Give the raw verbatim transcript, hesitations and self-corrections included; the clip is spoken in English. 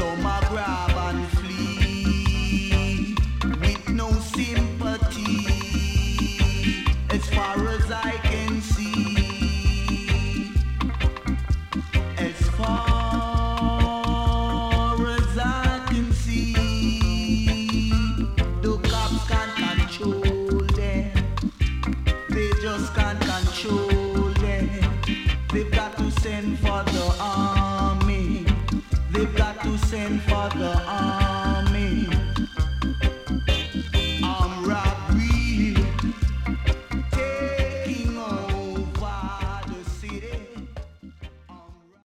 Some a grab and flee with no sympathy. As far as I can see, as far as I can see, the cops can't control them. They just can't control them. They've got to send for the army. They've got to send for the army.